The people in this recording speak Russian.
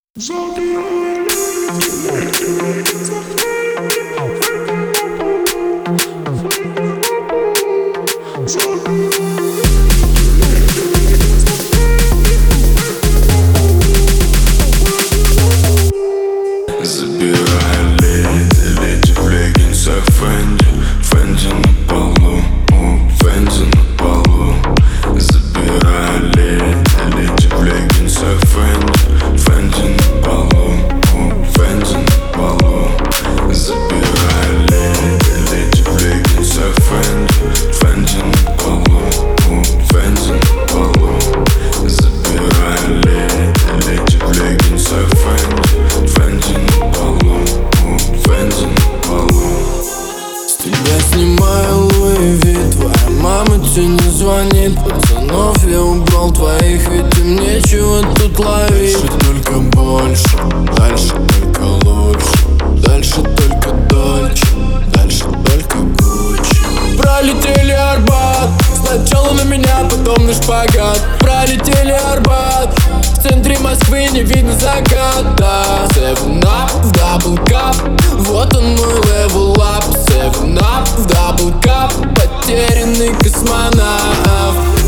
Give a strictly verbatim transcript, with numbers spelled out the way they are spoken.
Забирай леди, леди в леггинсах Фенди, Фенди на полу, Фенди на полу. Забирай леди, леди в леггинсах Фенди, Фенди на полу, Фенди на полу. Забирай леди, леди в леггинсах Фенди, Фенди на полу, Фенди на полу. Забирай леди, леди в леггинсах Фенди, Фенди на полу, Фенди на полу. С тебя снимаю Луи Ви, твоя мама тебе не звонит. Пацанов я убрал твоих, ведь им нечего тут ловить. Дальше только больше, дальше только лучше, дальше только дольче, дальше только Гуччи. Пролетели Арбат, сначала на меня, потом на шпагат. Пролетели Арбат, в центре Москвы не видно заката. Seven up в дабл кап, вот он мой level up. Seven up в дабл кап, потерянный космонавт.